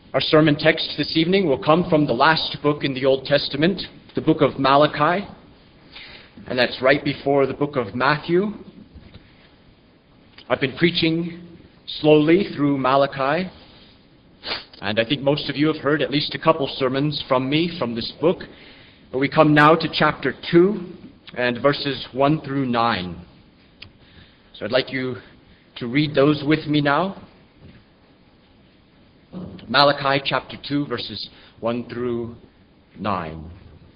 Our sermon text this evening will come from the last book in the Old Testament, the book of Malachi, and that's right before the book of Matthew. I've been preaching slowly through Malachi, and I think most of you have heard at least a couple sermons from me from this book. But we come now to chapter 2 and verses 1 through 9. So I'd like you to read those with me now. Malachi chapter 2, verses 1 through 9.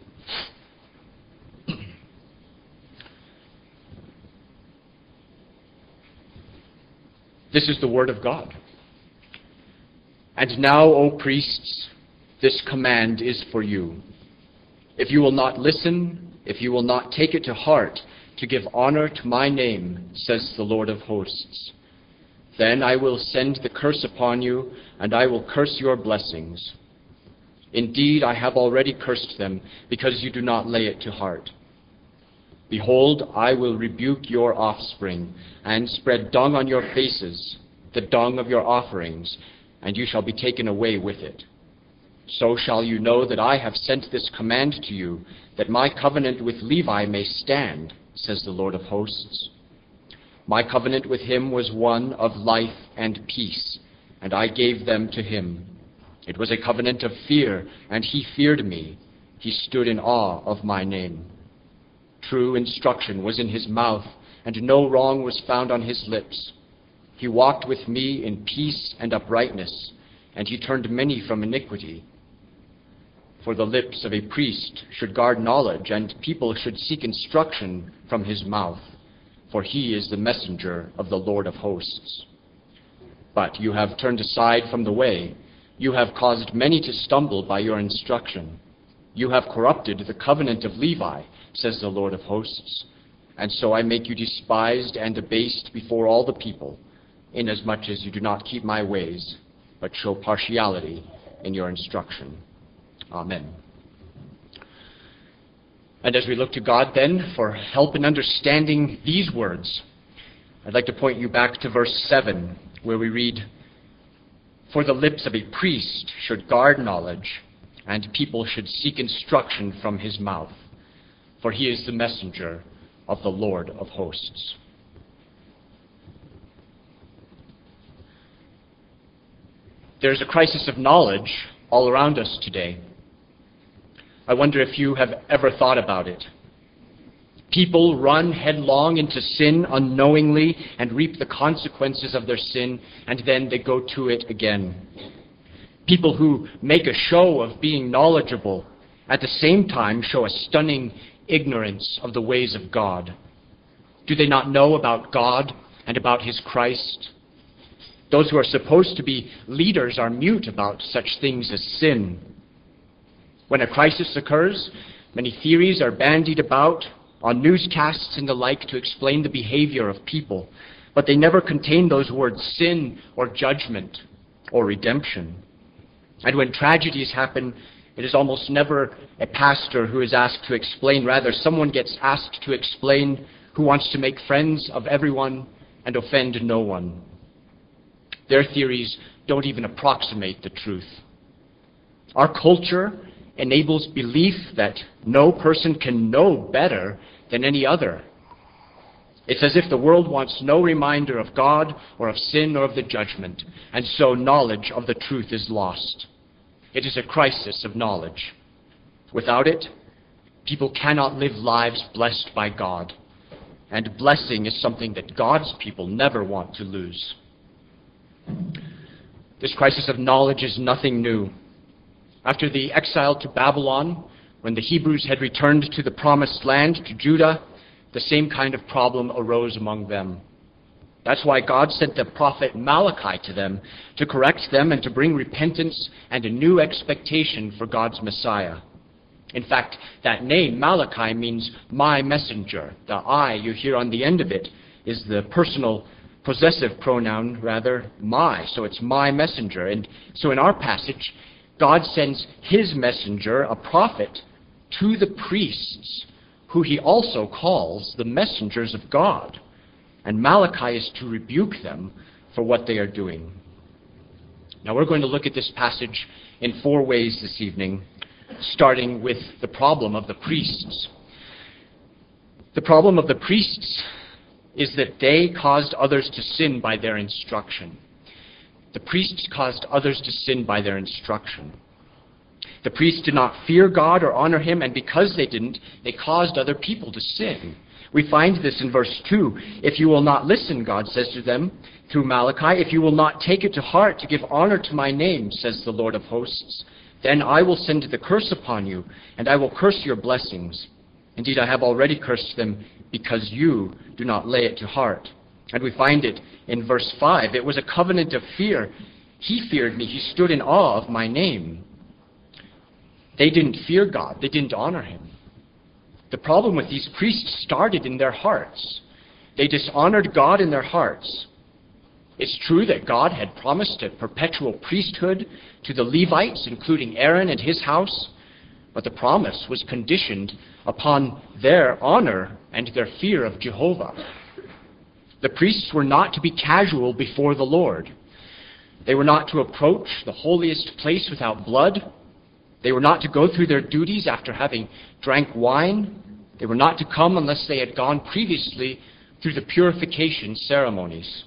This is the word of God. And now, O priests, this command is for you. If you will not listen, if you will not take it to heart, to give honor to my name, says the Lord of hosts, then I will send the curse upon you, and I will curse your blessings. Indeed, I have already cursed them, because you do not lay it to heart. Behold, I will rebuke your offspring, and spread dung on your faces, the dung of your offerings, and you shall be taken away with it. So shall you know that I have sent this command to you, that my covenant with Levi may stand, says the Lord of hosts. My covenant with him was one of life and peace, and I gave them to him. It was a covenant of fear, and he feared me. He stood in awe of my name. True instruction was in his mouth, and no wrong was found on his lips. He walked with me in peace and uprightness, and he turned many from iniquity. For the lips of a priest should guard knowledge, and people should seek instruction from his mouth. For he is the messenger of the Lord of hosts. But you have turned aside from the way. You have caused many to stumble by your instruction. You have corrupted the covenant of Levi, says the Lord of hosts. And so I make you despised and abased before all the people, inasmuch as you do not keep my ways, but show partiality in your instruction. Amen. And as we look to God then for help in understanding these words, I'd like to point you back to verse 7, where we read, For the lips of a priest should guard knowledge, and people should seek instruction from his mouth, for he is the messenger of the Lord of hosts. There's a crisis of knowledge all around us today. I wonder if you have ever thought about it. People run headlong into sin unknowingly and reap the consequences of their sin, and then they go to it again. People who make a show of being knowledgeable at the same time show a stunning ignorance of the ways of God. Do they not know about God and about his Christ? Those who are supposed to be leaders are mute about such things as sin. When a crisis occurs, many theories are bandied about on newscasts and the like to explain the behavior of people, but they never contain those words sin or judgment or redemption. And when tragedies happen, it is almost never a pastor who is asked to explain. Rather, someone gets asked to explain who wants to make friends of everyone and offend no one. Their theories don't even approximate the truth. Our culture enables belief that no person can know better than any other. It's as if the world wants no reminder of God or of sin or of the judgment, and so knowledge of the truth is lost. It is a crisis of knowledge. Without it, people cannot live lives blessed by God, and blessing is something that God's people never want to lose. This crisis of knowledge is nothing new. After the exile to Babylon, when the Hebrews had returned to the promised land, to Judah, the same kind of problem arose among them. That's why God sent the prophet Malachi to them to correct them and to bring repentance and a new expectation for God's Messiah. In fact, that name, Malachi, means my messenger. The I you hear on the end of it is the personal possessive pronoun, rather, my. So it's my messenger. And so in our passage, God sends his messenger, a prophet, to the priests, who he also calls the messengers of God. And Malachi is to rebuke them for what they are doing. Now we're going to look at this passage in 4 ways this evening, starting with the problem of the priests. The problem of the priests is that they caused others to sin by their instruction. The priests caused others to sin by their instruction. The priests did not fear God or honor him, and because they didn't, they caused other people to sin. We find this in verse 2. If you will not listen, God says to them through Malachi, if you will not take it to heart to give honor to my name, says the Lord of hosts, then I will send the curse upon you, and I will curse your blessings. Indeed, I have already cursed them because you do not lay it to heart. And we find it in verse 5. It was a covenant of fear. He feared me. He stood in awe of my name. They didn't fear God. They didn't honor him. The problem with these priests started in their hearts. They dishonored God in their hearts. It's true that God had promised a perpetual priesthood to the Levites, including Aaron and his house, but the promise was conditioned upon their honor and their fear of Jehovah. The priests were not to be casual before the Lord. They were not to approach the holiest place without blood. They were not to go through their duties after having drank wine. They were not to come unless they had gone previously through the purification ceremonies.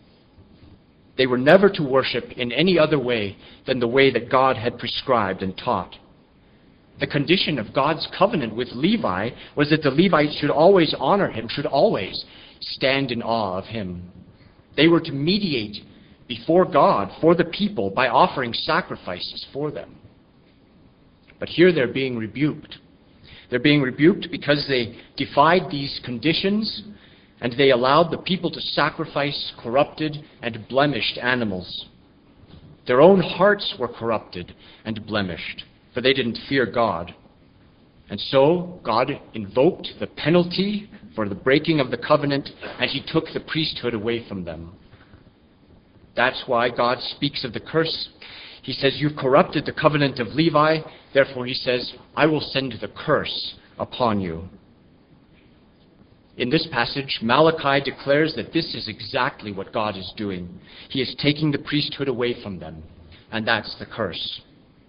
They were never to worship in any other way than the way that God had prescribed and taught. The condition of God's covenant with Levi was that the Levites should always honor him, should always stand in awe of him. They were to mediate before God for the people by offering sacrifices for them. But here they're being rebuked. They're being rebuked because they defied these conditions and they allowed the people to sacrifice corrupted and blemished animals. Their own hearts were corrupted and blemished, for they didn't fear God. And so God invoked the penalty for the breaking of the covenant, and he took the priesthood away from them. That's why God speaks of the curse. He says, you've corrupted the covenant of Levi, therefore he says, I will send the curse upon you. In this passage, Malachi declares that this is exactly what God is doing. He is taking the priesthood away from them, and that's the curse.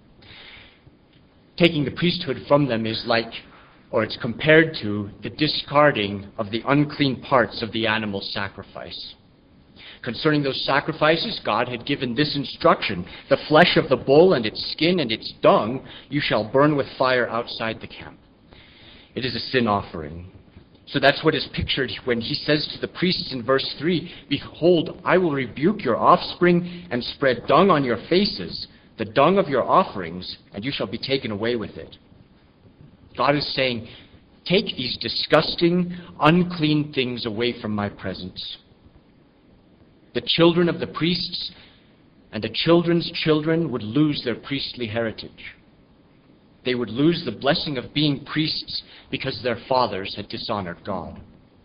Taking the priesthood from them is like, or it's compared to, the discarding of the unclean parts of the animal sacrifice. Concerning those sacrifices, God had given this instruction: the flesh of the bull and its skin and its dung you shall burn with fire outside the camp. It is a sin offering. So that's what is pictured when he says to the priests in verse 3, behold, I will rebuke your offspring and spread dung on your faces, the dung of your offerings, and you shall be taken away with it. God is saying, take these disgusting, unclean things away from my presence. The children of the priests and the children's children would lose their priestly heritage. They would lose the blessing of being priests because their fathers had dishonored God.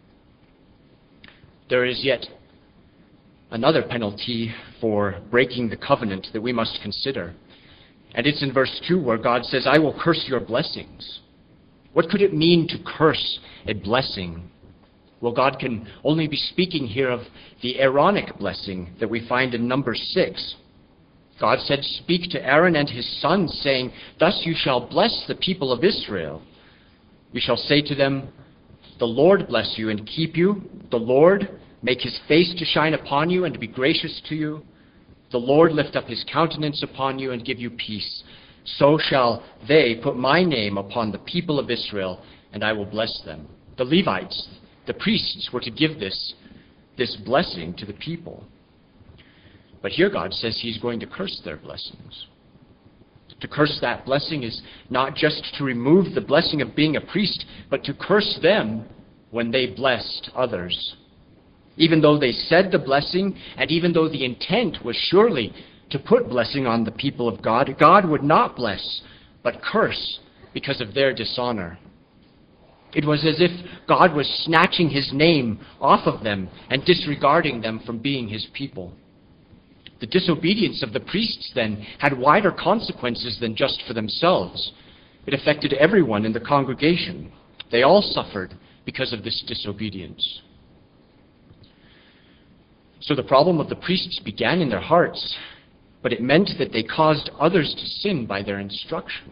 There is yet another penalty for breaking the covenant that we must consider. And it's in verse 2 where God says, I will curse your blessings. What could it mean to curse a blessing? Well, God can only be speaking here of the Aaronic blessing that we find in Numbers 6. God said, speak to Aaron and his sons, saying, thus you shall bless the people of Israel. You shall say to them, the Lord bless you and keep you. The Lord make his face to shine upon you and be gracious to you. The Lord lift up his countenance upon you and give you peace. So shall they put my name upon the people of Israel, and I will bless them. The Levites, the priests, were to give this blessing to the people. But here God says he's going to curse their blessings. To curse that blessing is not just to remove the blessing of being a priest, but to curse them when they blessed others. Even though they said the blessing, and even though the intent was surely to put blessing on the people of God, God would not bless, but curse because of their dishonor. It was as if God was snatching his name off of them and disregarding them from being his people. The disobedience of the priests then had wider consequences than just for themselves. It affected everyone in the congregation. They all suffered because of this disobedience. So the problem of the priests began in their hearts. but it meant that they caused others to sin by their instruction.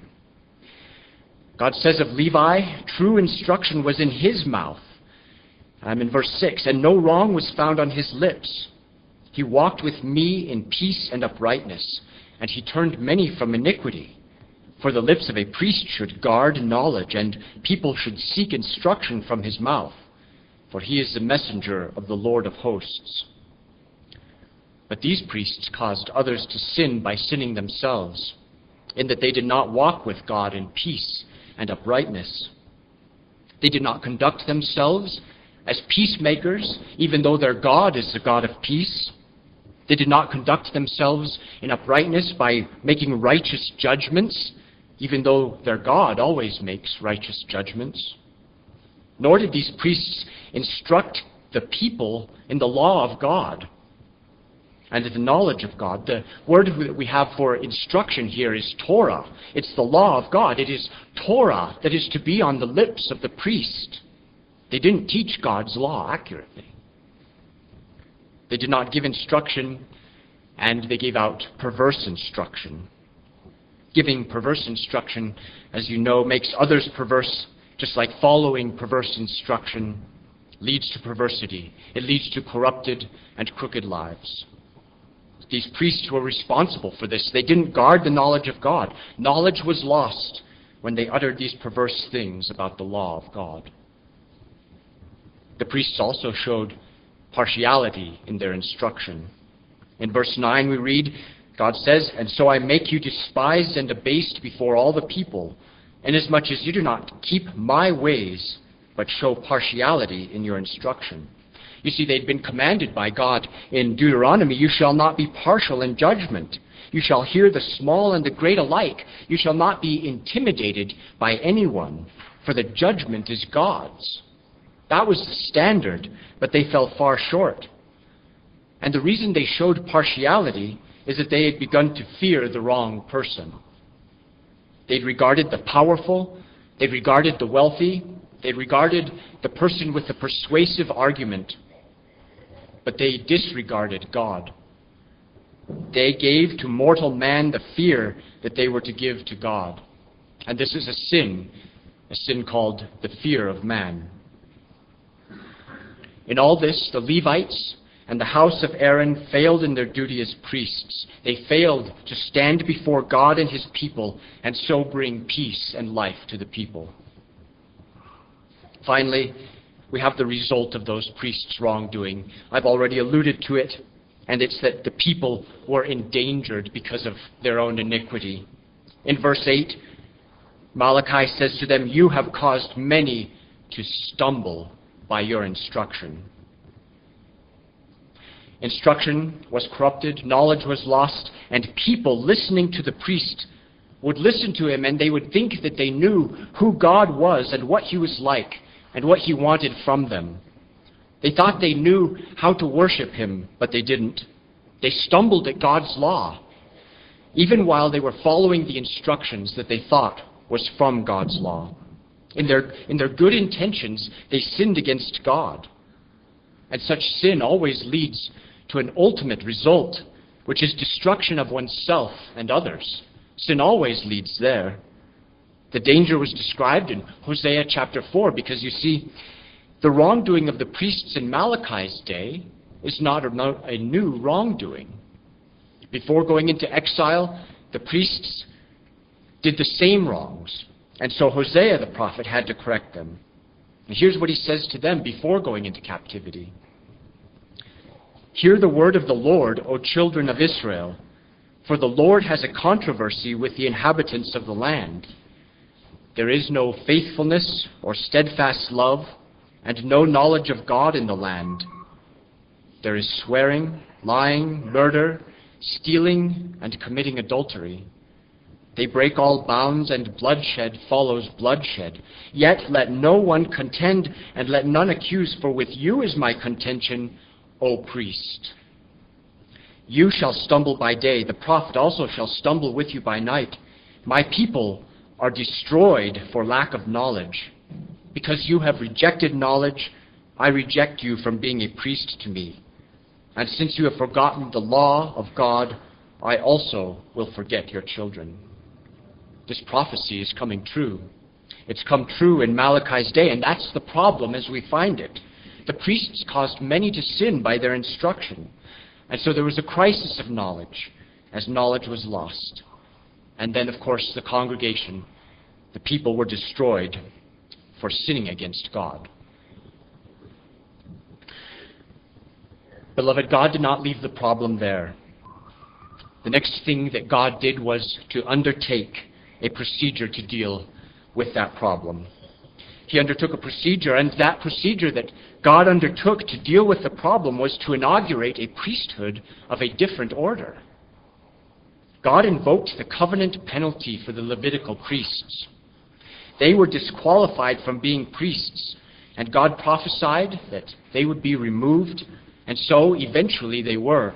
God says of Levi, true instruction was in his mouth. In verse 6, and no wrong was found on his lips. He walked with me in peace and uprightness, and he turned many from iniquity. For the lips of a priest should guard knowledge, and people should seek instruction from his mouth. For he is the messenger of the Lord of hosts. But these priests caused others to sin by sinning themselves, in that they did not walk with God in peace and uprightness. They did not conduct themselves as peacemakers, even though their God is the God of peace. They did not conduct themselves in uprightness by making righteous judgments, even though their God always makes righteous judgments. Nor did these priests instruct the people in the law of God and the knowledge of God. The word that we have for instruction here is Torah. It's the law of God. It is Torah that is to be on the lips of the priest. They didn't teach God's law accurately. They did not give instruction, and they gave out perverse instruction. Giving perverse instruction, as you know, makes others perverse, just like following perverse instruction leads to perversity. It leads to corrupted and crooked lives. These priests were responsible for this. They didn't guard the knowledge of God. Knowledge was lost when they uttered these perverse things about the law of God. The priests also showed partiality in their instruction. In verse 9 we read, God says, and so I make you despised and abased before all the people, inasmuch as you do not keep my ways, but show partiality in your instruction. You see, they'd been commanded by God in Deuteronomy, you shall not be partial in judgment. You shall hear the small and the great alike. You shall not be intimidated by anyone, for the judgment is God's. That was the standard, but they fell far short. And the reason they showed partiality is that they had begun to fear the wrong person. They'd regarded the powerful, they'd regarded the wealthy, they'd regarded the person with the persuasive argument, but they disregarded God. They gave to mortal man the fear that they were to give to God. And this is a sin called the fear of man. In all this, the Levites and the house of Aaron failed in their duty as priests. They failed to stand before God and his people and so bring peace and life to the people. Finally, we have the result of those priests' wrongdoing. I've already alluded to it, and it's that the people were endangered because of their own iniquity. In verse 8, Malachi says to them, you have caused many to stumble by your instruction. Instruction was corrupted, knowledge was lost, and people listening to the priest would listen to him and they would think that they knew who God was and what he was like and what he wanted from them. They thought they knew how to worship him, but they didn't. They stumbled at God's law, even while they were following the instructions that they thought was from God's law. In their good intentions, they sinned against God. And such sin always leads to an ultimate result, which is destruction of oneself and others. Sin always leads there. The danger was described in Hosea chapter 4, because you see, the wrongdoing of the priests in Malachi's day is not a new wrongdoing. Before going into exile, the priests did the same wrongs. And so Hosea the prophet had to correct them. And here's what he says to them before going into captivity. Hear the word of the Lord, O children of Israel, for the Lord has a controversy with the inhabitants of the land. There is no faithfulness or steadfast love, and no knowledge of God in the land. There is swearing, lying, murder, stealing, and committing adultery. They break all bounds, and bloodshed follows bloodshed. Yet let no one contend, and let none accuse, for with you is my contention, O priest. You shall stumble by day, the prophet also shall stumble with you by night. My people are destroyed for lack of knowledge. Because you have rejected knowledge, I reject you from being a priest to me. And since you have forgotten the law of God, I also will forget your children. This prophecy is coming true. It's come true in Malachi's day, and that's the problem as we find it. The priests caused many to sin by their instruction. And so there was a crisis of knowledge as knowledge was lost. And then, of course, the congregation, the people were destroyed for sinning against God. Beloved, God did not leave the problem there. The next thing that God did was to undertake a procedure to deal with that problem. He undertook a procedure, and that procedure that God undertook to deal with the problem was to inaugurate a priesthood of a different order. God invoked the covenant penalty for the Levitical priests. They were disqualified from being priests, and God prophesied that they would be removed, and so eventually they were.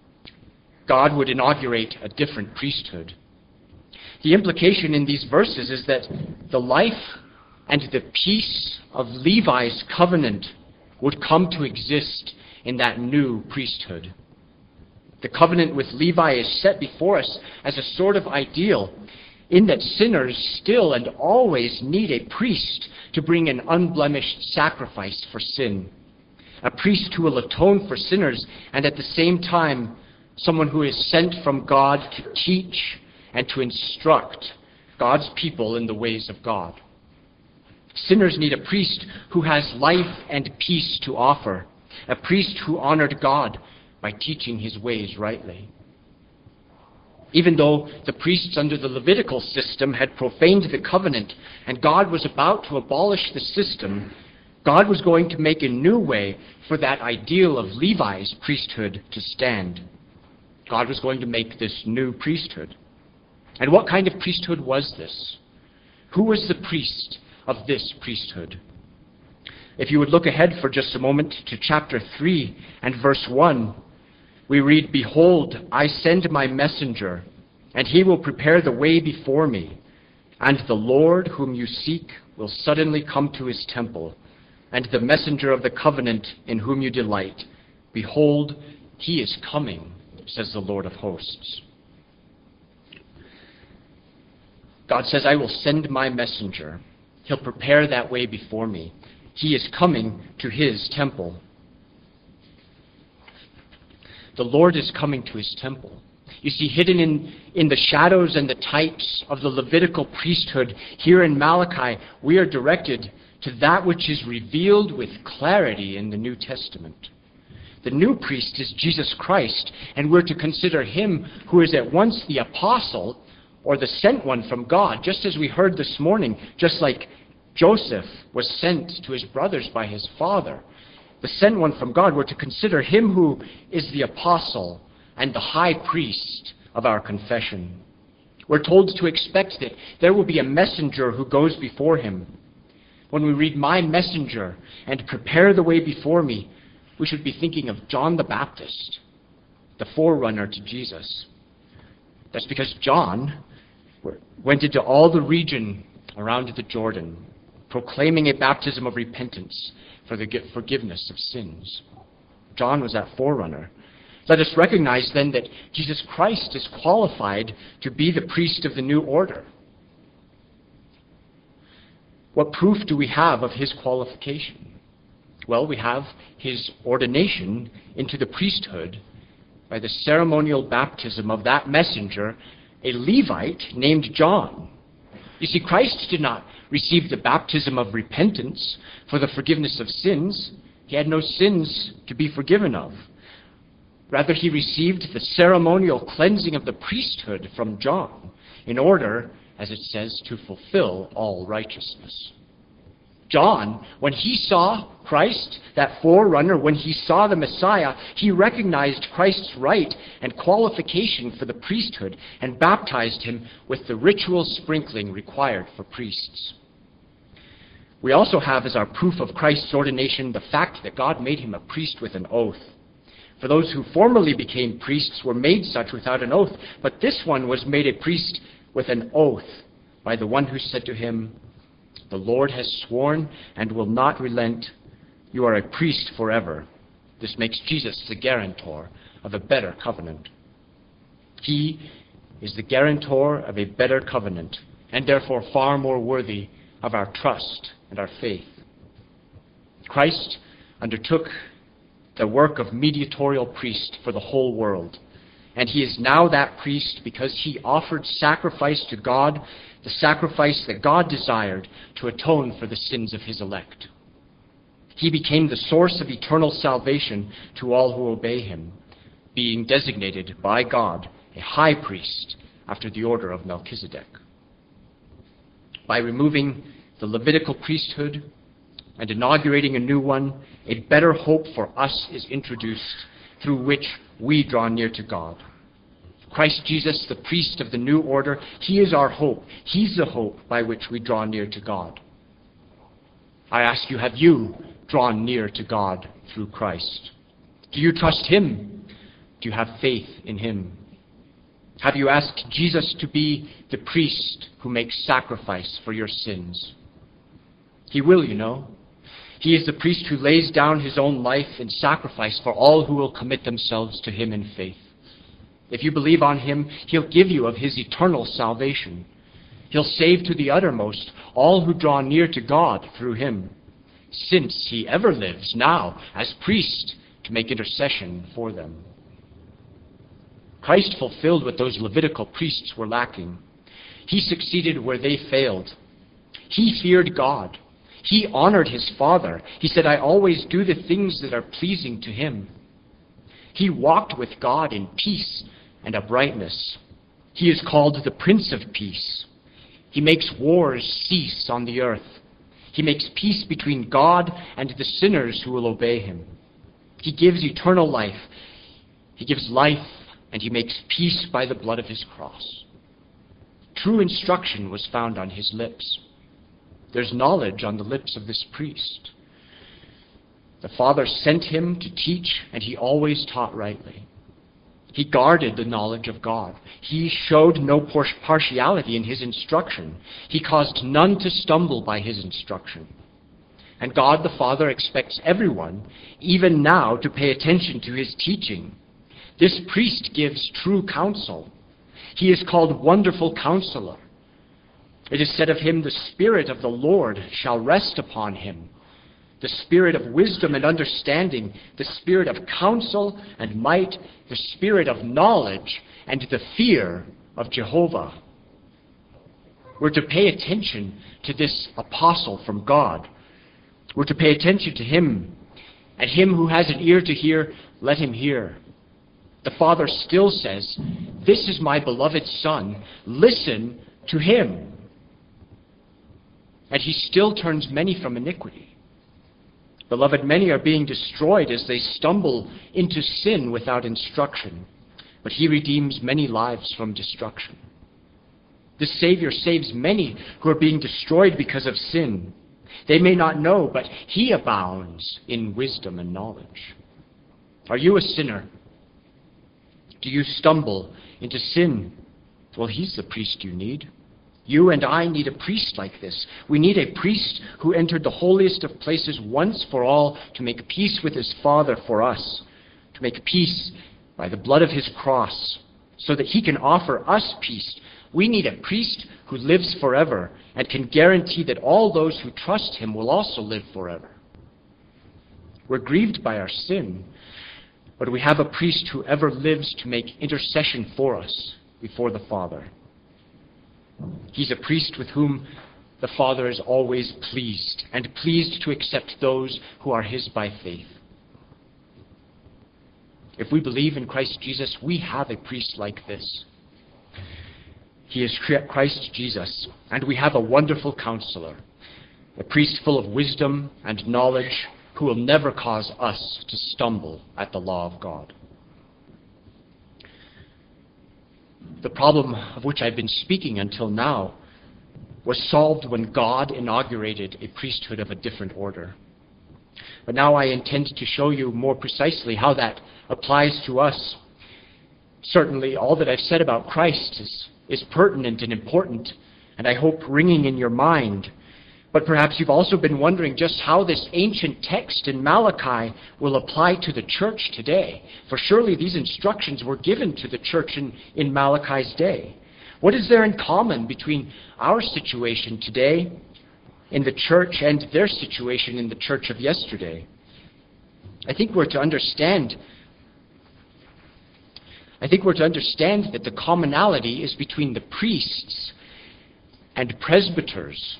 God would inaugurate a different priesthood. The implication in these verses is that the life and the peace of Levi's covenant would come to exist in that new priesthood. The covenant with Levi is set before us as a sort of ideal, in that sinners still and always need a priest to bring an unblemished sacrifice for sin. A priest who will atone for sinners, and at the same time, someone who is sent from God to teach and to instruct God's people in the ways of God. Sinners need a priest who has life and peace to offer, a priest who honored God by teaching his ways rightly. Even though the priests under the Levitical system had profaned the covenant and God was about to abolish the system, God was going to make a new way for that ideal of Levi's priesthood to stand. God was going to make this new priesthood. And what kind of priesthood was this? Who was the priest of this priesthood? If you would look ahead for just a moment to chapter 3 and verse 1, we read, "Behold, I send my messenger, and he will prepare the way before me. And the Lord whom you seek will suddenly come to his temple, and the messenger of the covenant in whom you delight. Behold, he is coming, says the Lord of hosts." God says, "I will send my messenger. He'll prepare that way before me. He is coming to his temple." The Lord is coming to his temple. You see, hidden in the shadows and the types of the Levitical priesthood, here in Malachi, we are directed to that which is revealed with clarity in the New Testament. The new priest is Jesus Christ, and we're to consider him who is at once the apostle or the sent one from God, just as we heard this morning, just like Joseph was sent to his brothers by his father. The sent one from God, we're to consider him who is the apostle and the high priest of our confession. We're told to expect that there will be a messenger who goes before him. When we read, "My messenger," and "prepare the way before me," we should be thinking of John the Baptist, the forerunner to Jesus. That's because John went into all the region around the Jordan, proclaiming a baptism of repentance for the forgiveness of sins. John was that forerunner. Let us recognize then that Jesus Christ is qualified to be the priest of the new order. What proof do we have of his qualification? Well, we have his ordination into the priesthood by the ceremonial baptism of that messenger, a Levite named John. You see, Christ did not receive the baptism of repentance for the forgiveness of sins. He had no sins to be forgiven of. Rather, he received the ceremonial cleansing of the priesthood from John in order, as it says, to fulfill all righteousness. John, when he saw Christ, that forerunner, when he saw the Messiah, he recognized Christ's right and qualification for the priesthood and baptized him with the ritual sprinkling required for priests. We also have as our proof of Christ's ordination the fact that God made him a priest with an oath. For those who formerly became priests were made such without an oath, but this one was made a priest with an oath by the one who said to him, "The Lord has sworn and will not relent. You are a priest forever." This makes Jesus the guarantor of a better covenant. He is the guarantor of a better covenant, and therefore far more worthy of our trust and our faith. Christ undertook the work of mediatorial priest for the whole world, and he is now that priest because he offered sacrifice to God, the sacrifice that God desired to atone for the sins of his elect. He became the source of eternal salvation to all who obey him, being designated by God a high priest after the order of Melchizedek. By removing the Levitical priesthood and inaugurating a new one, a better hope for us is introduced through which we draw near to God. Christ Jesus, the priest of the new order, he is our hope. He's the hope by which we draw near to God. I ask you, have you drawn near to God through Christ? Do you trust him? Do you have faith in him? Have you asked Jesus to be the priest who makes sacrifice for your sins? He will, you know. He is the priest who lays down his own life in sacrifice for all who will commit themselves to him in faith. If you believe on him, he'll give you of his eternal salvation. He'll save to the uttermost all who draw near to God through him, since he ever lives now as priest to make intercession for them. Christ fulfilled what those Levitical priests were lacking. He succeeded where they failed. He feared God. He honored his Father. He said, I always do the things that are pleasing to him. He walked with God in peace and uprightness. He is called the Prince of Peace. He makes wars cease on the earth. He makes peace between God and the sinners who will obey him. He gives eternal life. He gives life, and he makes peace by the blood of his cross. True instruction was found on his lips. There's knowledge on the lips of this priest. The Father sent him to teach, and he always taught rightly. He guarded the knowledge of God. He showed no partiality in his instruction. He caused none to stumble by his instruction. And God the Father expects everyone, even now, to pay attention to his teaching. This priest gives true counsel. He is called Wonderful Counselor. It is said of him, the Spirit of the Lord shall rest upon him. The Spirit of wisdom and understanding, the Spirit of counsel and might, the Spirit of knowledge and the fear of Jehovah. We're to pay attention to this apostle from God. We're to pay attention to him. And him who has an ear to hear, let him hear. The Father still says, this is my beloved Son, listen to him. And he still turns many from iniquity. Beloved, many are being destroyed as they stumble into sin without instruction, but he redeems many lives from destruction. The Savior saves many who are being destroyed because of sin. They may not know, but he abounds in wisdom and knowledge. Are you a sinner? Do you stumble into sin? Well, he's the priest you need. You and I need a priest like this. We need a priest who entered the holiest of places once for all to make peace with his Father for us, to make peace by the blood of his cross, so that he can offer us peace. We need a priest who lives forever and can guarantee that all those who trust him will also live forever. We're grieved by our sin, but we have a priest who ever lives to make intercession for us before the Father. He's a priest with whom the Father is always pleased, and pleased to accept those who are his by faith. If we believe in Christ Jesus, we have a priest like this. He is Christ Jesus, and we have a wonderful counselor, a priest full of wisdom and knowledge who will never cause us to stumble at the law of God. The problem of which I've been speaking until now was solved when God inaugurated a priesthood of a different order. But now I intend to show you more precisely how that applies to us. Certainly, all that I've said about Christ is pertinent and important, and I hope ringing in your mind. But perhaps you've also been wondering just how this ancient text in Malachi will apply to the church today. For surely these instructions were given to the church in Malachi's day. What is there in common between our situation today in the church and their situation in the church of yesterday? I think we're to understand that the commonality is between the priests and presbyters.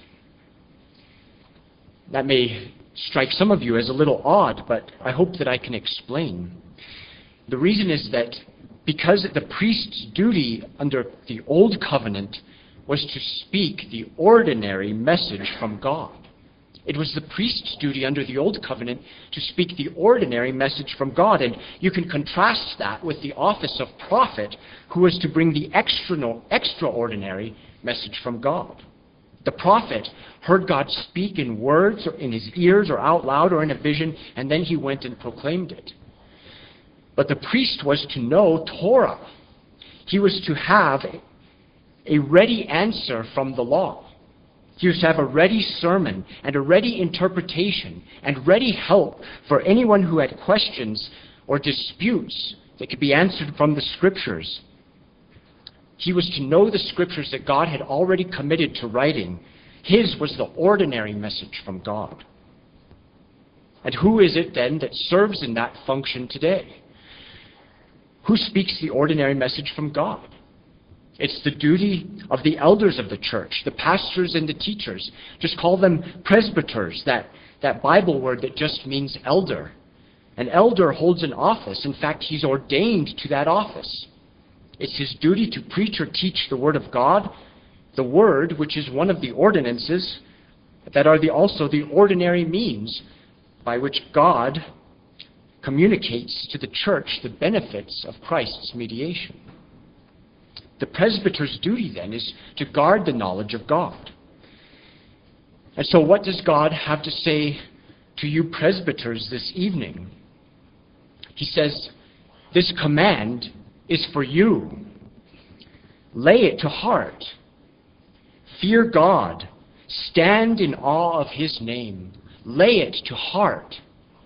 That may strike some of you as a little odd, but I hope that I can explain. The reason is that because the priest's duty under the Old Covenant was to speak the ordinary message from God. It was the priest's duty under the Old Covenant to speak the ordinary message from God. And you can contrast that with the office of prophet, who was to bring the extraordinary message from God. The prophet heard God speak in words or in his ears or out loud or in a vision, and then he went and proclaimed it. But the priest was to know Torah. He was to have a ready answer from the law. He was to have a ready sermon and a ready interpretation and ready help for anyone who had questions or disputes that could be answered from the Scriptures. He was to know the Scriptures that God had already committed to writing. His was the ordinary message from God. And who is it then that serves in that function today? Who speaks the ordinary message from God? It's the duty of the elders of the church, the pastors and the teachers. Just call them presbyters, that Bible word that just means elder. An elder holds an office. In fact, he's ordained to that office. It's his duty to preach or teach the Word of God, the Word, which is one of the ordinances that are also the ordinary means by which God communicates to the church the benefits of Christ's mediation. The presbyter's duty, then, is to guard the knowledge of God. And so what does God have to say to you presbyters this evening? He says, this command is for you. Lay it to heart. Fear God. Stand in awe of His name. Lay it to heart.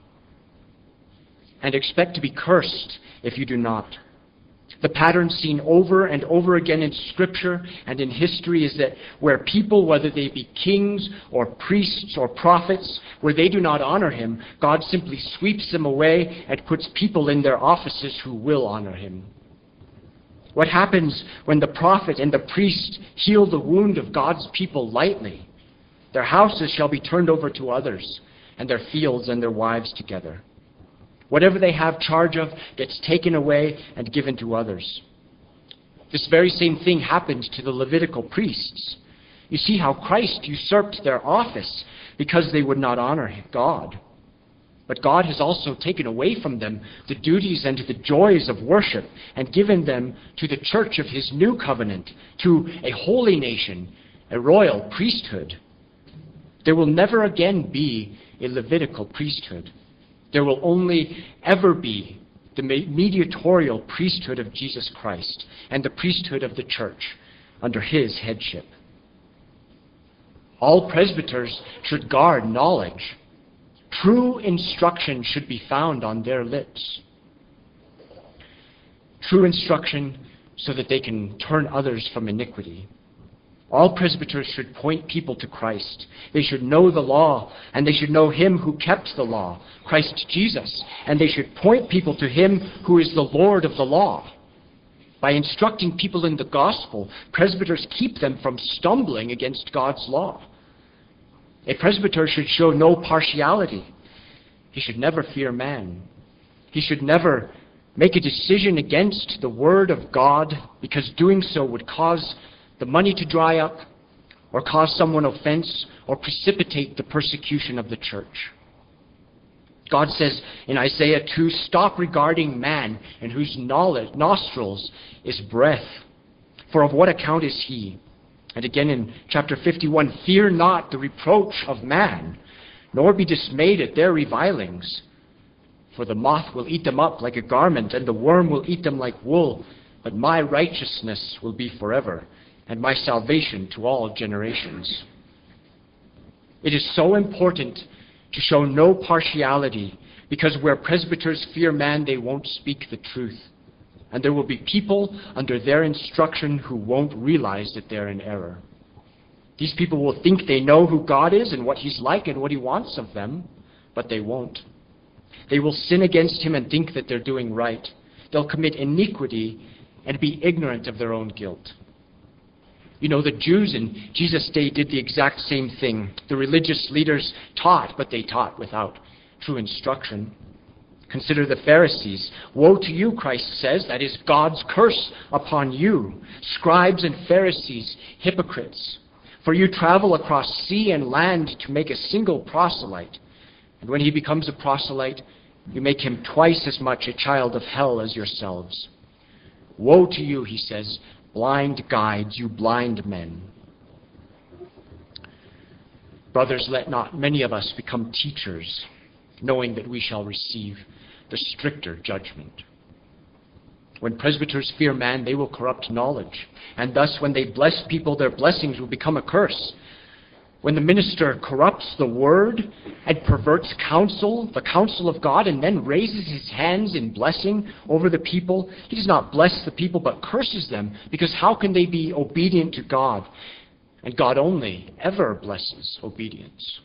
And expect to be cursed if you do not. The pattern seen over and over again in Scripture and in history is that where people, whether they be kings or priests or prophets, where they do not honor Him, God simply sweeps them away and puts people in their offices who will honor Him. What happens when the prophet and the priest heal the wound of God's people lightly? Their houses shall be turned over to others, and their fields and their wives together. Whatever they have charge of gets taken away and given to others. This very same thing happened to the Levitical priests. You see how Christ usurped their office because they would not honor God. But God has also taken away from them the duties and the joys of worship and given them to the church of His new covenant, to a holy nation, a royal priesthood. There will never again be a Levitical priesthood. There will only ever be the mediatorial priesthood of Jesus Christ and the priesthood of the church under His headship. All presbyters should guard knowledge. True instruction should be found on their lips. True instruction so that they can turn others from iniquity. All presbyters should point people to Christ. They should know the law, and they should know Him who kept the law, Christ Jesus. And they should point people to Him who is the Lord of the law. By instructing people in the gospel, presbyters keep them from stumbling against God's law. A presbyter should show no partiality. He should never fear man. He should never make a decision against the Word of God, because doing so would cause the money to dry up, or cause someone offense, or precipitate the persecution of the church. God says in Isaiah 2, stop regarding man, in whose nostrils is breath. For of what account is he? And again in chapter 51, fear not the reproach of man, nor be dismayed at their revilings. For the moth will eat them up like a garment, and the worm will eat them like wool. But my righteousness will be forever, and my salvation to all generations. It is so important to show no partiality, because where presbyters fear man, they won't speak the truth. And there will be people under their instruction who won't realize that they're in error. These people will think they know who God is and what He's like and what He wants of them, but they won't. They will sin against Him and think that they're doing right. They'll commit iniquity and be ignorant of their own guilt. You know, the Jews in Jesus' day did the exact same thing. The religious leaders taught, but they taught without true instruction. Consider the Pharisees. Woe to you, Christ says, that is God's curse upon you, scribes and Pharisees, hypocrites. For you travel across sea and land to make a single proselyte. And when he becomes a proselyte, you make him twice as much a child of hell as yourselves. Woe to you, he says, blind guides, you blind men. Brothers, let not many of us become teachers, knowing that we shall receive the stricter judgment. When presbyters fear man, they will corrupt knowledge, and thus when they bless people, their blessings will become a curse. When the minister corrupts the word and perverts counsel, the counsel of God, and then raises his hands in blessing over the people, he does not bless the people but curses them, because how can they be obedient to God? And God only ever blesses obedience.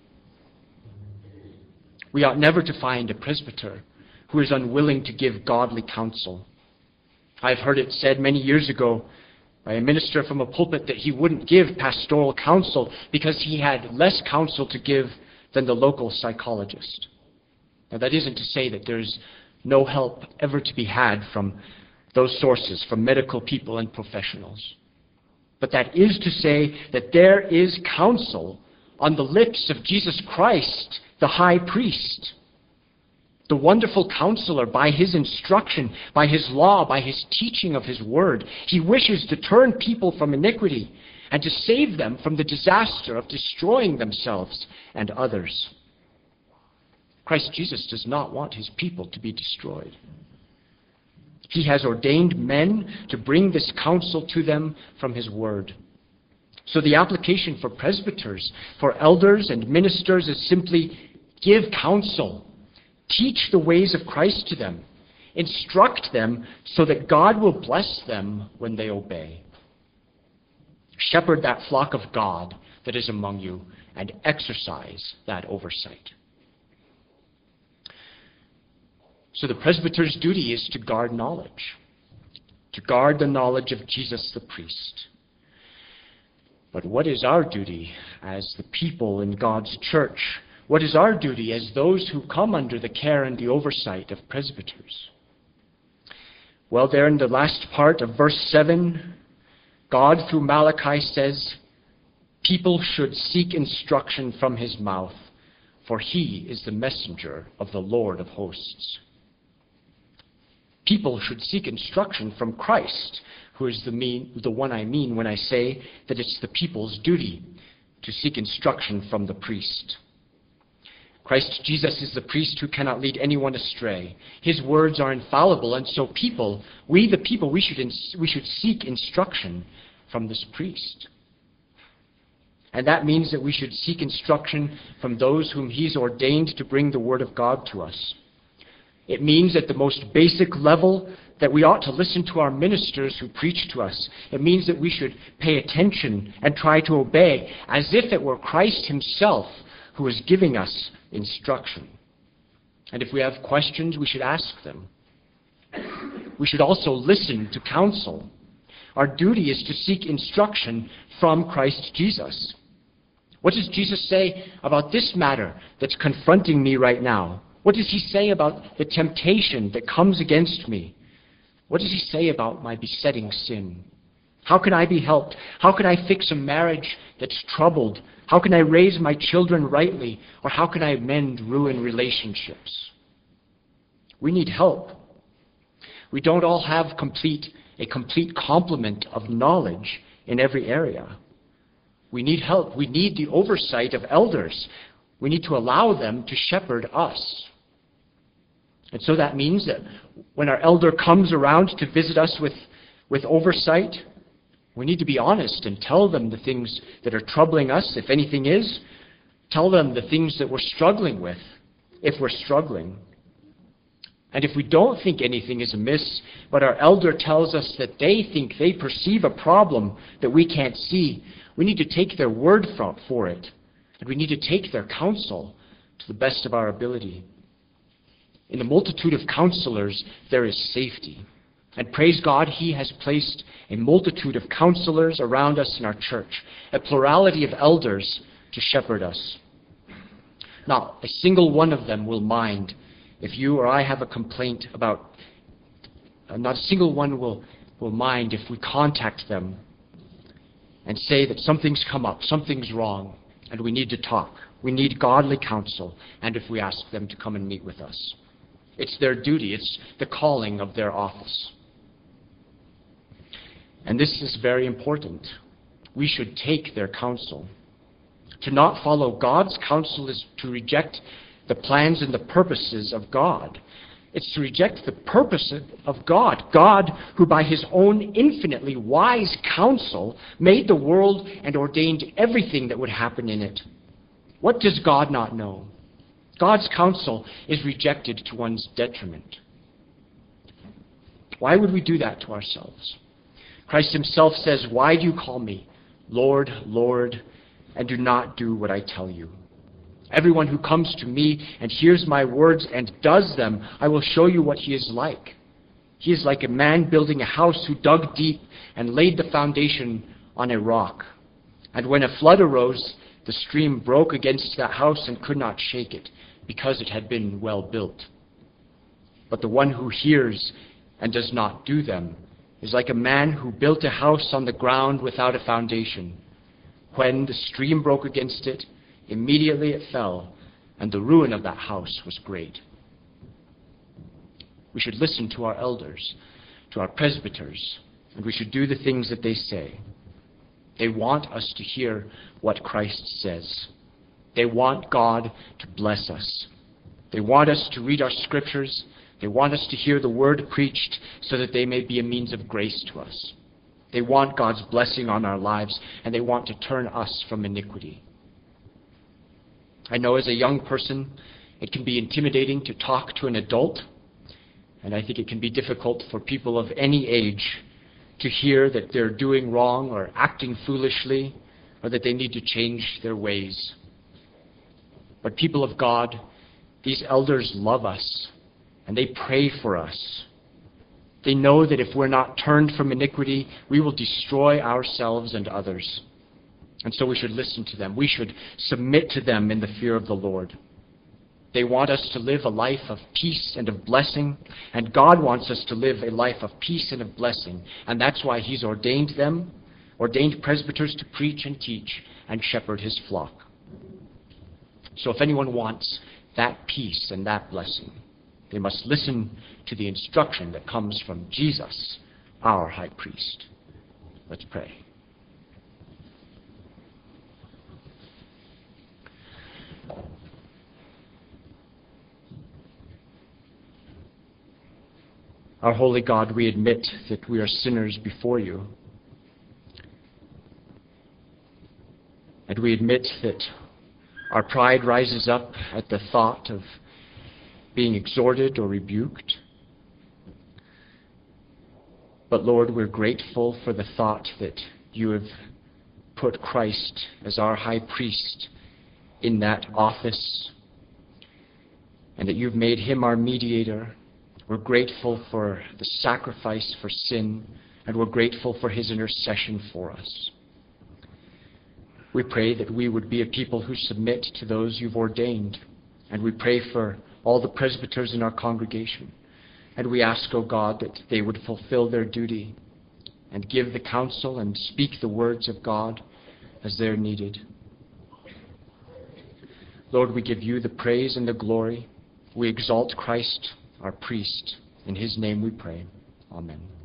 We ought never to find a presbyter who is unwilling to give godly counsel. I've heard it said many years ago by a minister from a pulpit that he wouldn't give pastoral counsel because he had less counsel to give than the local psychologist. Now, that isn't to say that there's no help ever to be had from those sources, from medical people and professionals. But that is to say that there is counsel on the lips of Jesus Christ, the high priest, the wonderful counselor. By his instruction, by his law, by his teaching of his word, he wishes to turn people from iniquity and to save them from the disaster of destroying themselves and others. Christ Jesus does not want his people to be destroyed. He has ordained men to bring this counsel to them from his word. So the application for presbyters, for elders and ministers is simply give counsel. Teach the ways of Christ to them. Instruct them so that God will bless them when they obey. Shepherd that flock of God that is among you and exercise that oversight. So the presbyter's duty is to guard knowledge, to guard the knowledge of Jesus the priest. But what is our duty as the people in God's church? What is our duty as those who come under the care and the oversight of presbyters? Well, there in the last part of verse 7, God through Malachi says, people should seek instruction from his mouth, for he is the messenger of the Lord of hosts. People should seek instruction from Christ, who is the one I mean when I say that it's the people's duty to seek instruction from the priest. Christ Jesus is the priest who cannot lead anyone astray. His words are infallible, and so we should seek instruction from this priest. And that means that we should seek instruction from those whom he's ordained to bring the word of God to us. It means at the most basic level that we ought to listen to our ministers who preach to us. It means that we should pay attention and try to obey as if it were Christ himself who is giving us instruction. And if we have questions, we should ask them. We should also listen to counsel. Our duty is to seek instruction from Christ Jesus. What does Jesus say about this matter that's confronting me right now? What does he say about the temptation that comes against me? What does he say about my besetting sin? How can I be helped? How can I fix a marriage that's troubled? How can I raise my children rightly? Or how can I mend ruined relationships? We need help. We don't all have a complete complement of knowledge in every area. We need help. We need the oversight of elders. We need to allow them to shepherd us. And so that means that when our elder comes around to visit us with oversight, we need to be honest and tell them the things that are troubling us, if anything is. Tell them the things that we're struggling with, if we're struggling. And if we don't think anything is amiss, but our elder tells us that they think they perceive a problem that we can't see, we need to take their word for it. And we need to take their counsel to the best of our ability. In the multitude of counselors, there is safety. And praise God, He has placed a multitude of counselors around us in our church, a plurality of elders to shepherd us. Not a single one of them will mind if you or I have a complaint about, not a single one will mind if we contact them and say that something's come up, something's wrong, and we need to talk. We need godly counsel, and if we ask them to come and meet with us. It's their duty. It's the calling of their office. And this is very important. We should take their counsel. To not follow God's counsel is to reject the plans and the purposes of God. It's to reject the purpose of God. God, who by His own infinitely wise counsel made the world and ordained everything that would happen in it. What does God not know? God's counsel is rejected to one's detriment. Why would we do that to ourselves? Christ Himself says, "Why do you call me Lord, Lord, and do not do what I tell you? Everyone who comes to me and hears my words and does them, I will show you what he is like. He is like a man building a house who dug deep and laid the foundation on a rock. And when a flood arose, the stream broke against that house and could not shake it, because it had been well built. But the one who hears and does not do them is like a man who built a house on the ground without a foundation. When the stream broke against it, immediately it fell, and the ruin of that house was great." We should listen to our elders, to our presbyters, and we should do the things that they say. They want us to hear what Christ says. They want God to bless us. They want us to read our scriptures. They want us to hear the word preached so that they may be a means of grace to us. They want God's blessing on our lives, and they want to turn us from iniquity. I know as a young person, it can be intimidating to talk to an adult, and I think it can be difficult for people of any age to hear that they're doing wrong or acting foolishly, or that they need to change their ways. But people of God, these elders love us, and they pray for us. They know that if we're not turned from iniquity, we will destroy ourselves and others. And so we should listen to them. We should submit to them in the fear of the Lord. They want us to live a life of peace and of blessing, and God wants us to live a life of peace and of blessing. And that's why He's ordained them, ordained presbyters to preach and teach and shepherd His flock. So if anyone wants that peace and that blessing, they must listen to the instruction that comes from Jesus, our high priest. Let's pray. Our holy God, we admit that we are sinners before you. And we admit that our pride rises up at the thought of being exhorted or rebuked. But Lord, we're grateful for the thought that you have put Christ as our high priest in that office, and that you've made Him our mediator. We're grateful for the sacrifice for sin, and we're grateful for His intercession for us. We pray that we would be a people who submit to those you've ordained, and we pray for all the presbyters in our congregation. And we ask, O God, that they would fulfill their duty and give the counsel and speak the words of God as they're needed. Lord, we give you the praise and the glory. We exalt Christ, our priest. In His name we pray. Amen.